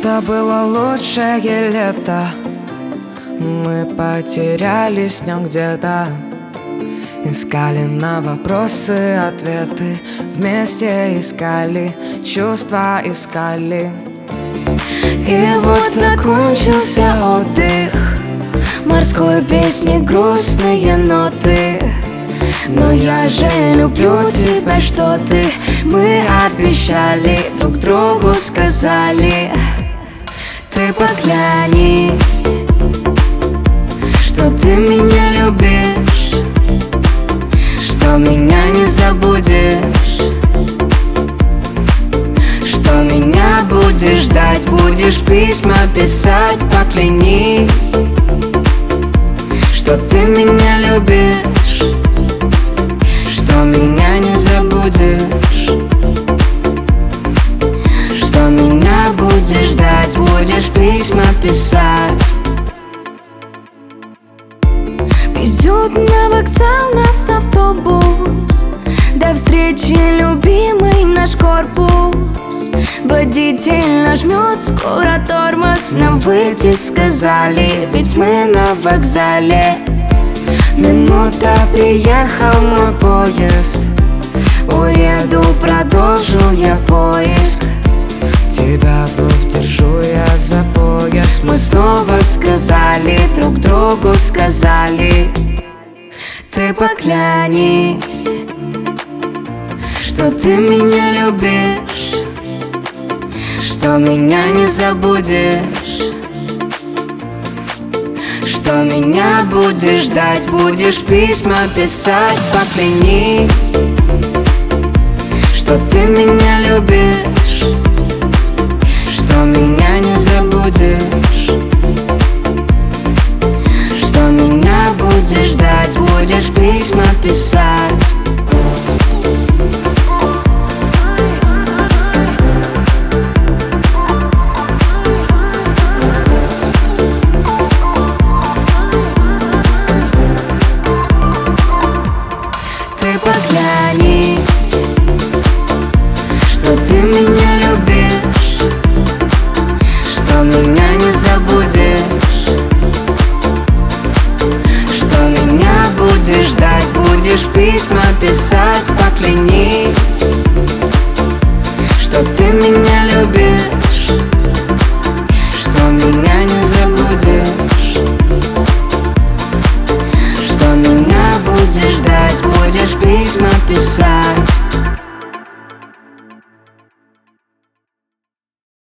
Это было лучшее лето. Мы потерялись в нем где-то. Искали на вопросы ответы. Вместе искали, чувства искали. И вот закончился отдых. Морской песни, грустные ноты. Но я же люблю тебя, что ты. Мы обещали, друг другу сказали. Ты поглянись, что ты меня любишь, что меня не забудешь, что меня будешь ждать, будешь письма писать. Поклянись, что ты меня любишь, что меня не забудешь, что меня будешь ждать, будешь письма писать. Везет на вокзал нас автобус, до встречи, любимый наш корпус. Водитель нажмет скоро тормоз, нам выйти сказали, ведь мы на вокзале. Минута, приехал мой поезд. Уеду, продолжу я поиск. Тебя вновь держу я за пояс. Мы снова сказали, друг другу сказали. Ты поклянись, что ты меня любишь, что меня не забудешь, что меня будешь ждать, будешь письма писать. Поклянись, что ты меня любишь, что меня не забудешь, что меня будешь ждать, будешь письма писать. Ты поглянись, что ты меня любишь, что меня не забудешь, что меня будешь ждать, будешь письма писать. Поклянись, что ты меня любишь, что меня не забудешь, что меня будешь ждать, будешь письма писать.